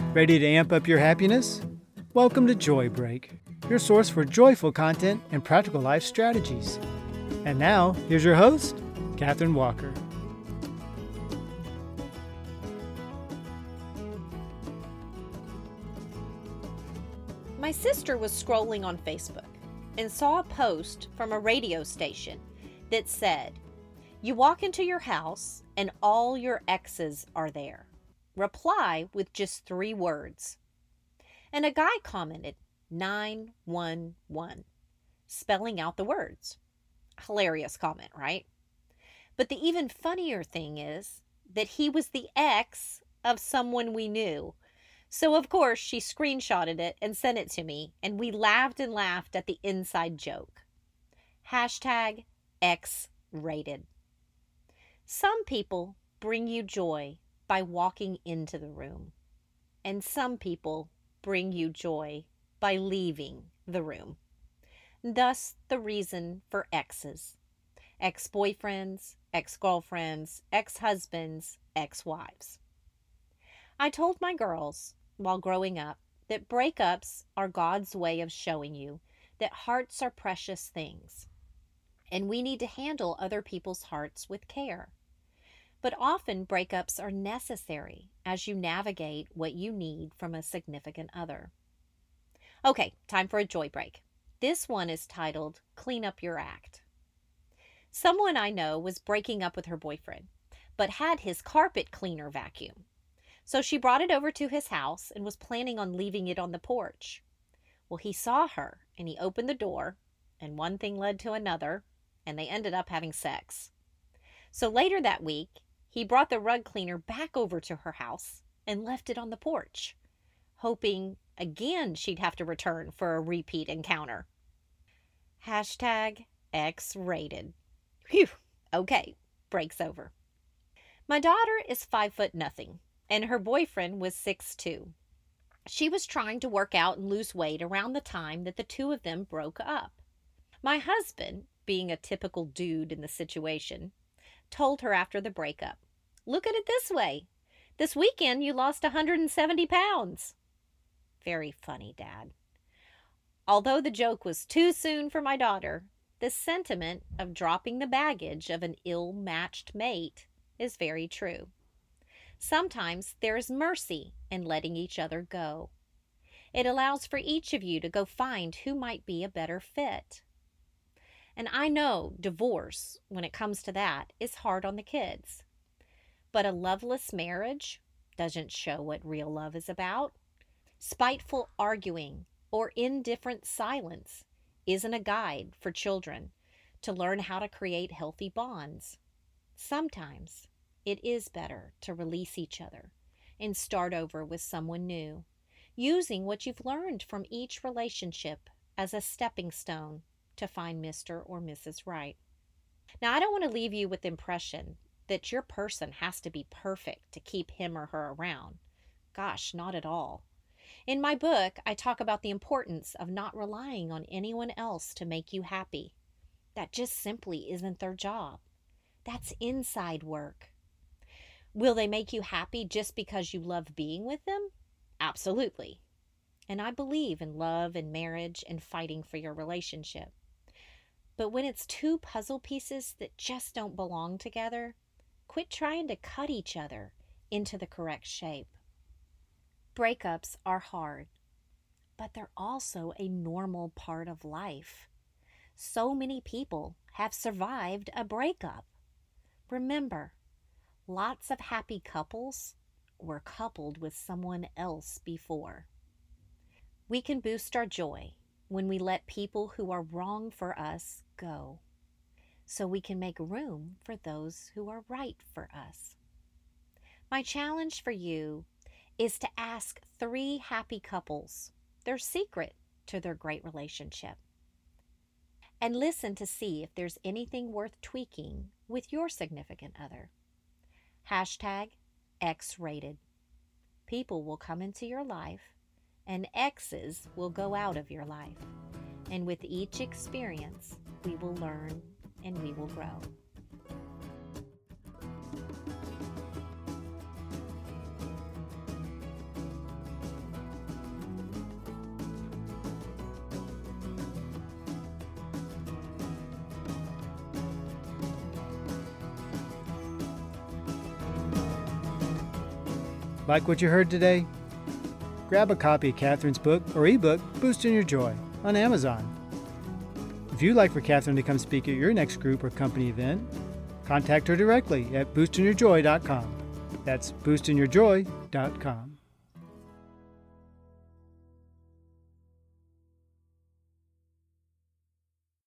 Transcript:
Ready to amp up your happiness? Welcome to Joy Break, your source for joyful content and practical life strategies. And now, here's your host, Katherine Walker. My sister was scrolling on Facebook and saw a post from a radio station that said, "You walk into your house and all your exes are there. Reply with just 3 words." And a guy commented 911, spelling out the words. Hilarious comment, right? But the even funnier thing is that he was the ex of someone we knew. So of course she screenshotted it and sent it to me, and we laughed and laughed at the inside joke. Hashtag X-rated. Some people bring you joy by walking into the room, and some people bring you joy by leaving the room. Thus the reason for exes. Ex-boyfriends, ex-girlfriends, ex-husbands, ex-wives. I told my girls while growing up that breakups are God's way of showing you that hearts are precious things, and we need to handle other people's hearts with care. But often breakups are necessary as you navigate what you need from a significant other. Okay, time for a joy break. This one is titled Clean Up Your Act. Someone I know was breaking up with her boyfriend, but had his carpet cleaner vacuum. So she brought it over to his house and was planning on leaving it on the porch. Well, he saw her and he opened the door, and one thing led to another, and they ended up having sex. So later that week, he brought the rug cleaner back over to her house and left it on the porch, hoping again she'd have to return for a repeat encounter. Hashtag X-rated. Phew, okay, break's over. My daughter is 5'0", and her boyfriend was 6'2". She was trying to work out and lose weight around the time that the two of them broke up. My husband, being a typical dude in the situation, told her after the breakup, "Look at it this way. This weekend you lost 170 pounds. Very funny, Dad. Although the joke was too soon for my daughter, the sentiment of dropping the baggage of an ill-matched mate is very true. Sometimes there is mercy in letting each other go. It allows for each of you to go find who might be a better fit. And I know divorce, when it comes to that, is hard on the kids. But a loveless marriage doesn't show what real love is about. Spiteful arguing or indifferent silence isn't a guide for children to learn how to create healthy bonds. Sometimes it is better to release each other and start over with someone new, using what you've learned from each relationship as a stepping stone to find Mr. or Mrs. Right. Now, I don't want to leave you with the impression that your person has to be perfect to keep him or her around. Gosh, not at all. In my book, I talk about the importance of not relying on anyone else to make you happy. That just simply isn't their job. That's inside work. Will they make you happy just because you love being with them? Absolutely. And I believe in love and marriage and fighting for your relationship. But when it's two puzzle pieces that just don't belong together, quit trying to cut each other into the correct shape. Breakups are hard, but they're also a normal part of life. So many people have survived a breakup. Remember, lots of happy couples were coupled with someone else before. We can boost our joy when we let people who are wrong for us go, so we can make room for those who are right for us. My challenge for you is to ask 3 happy couples their secret to their great relationship, and listen to see if there's anything worth tweaking with your significant other. Hashtag X-rated. People will come into your life, and exes will go out of your life. And with each experience, we will learn and we will grow. Like what you heard today? Grab a copy of Catherine's book or ebook, Boosting Your Joy, on Amazon. If you'd like for Catherine to come speak at your next group or company event, contact her directly at boostingyourjoy.com. That's boostingyourjoy.com.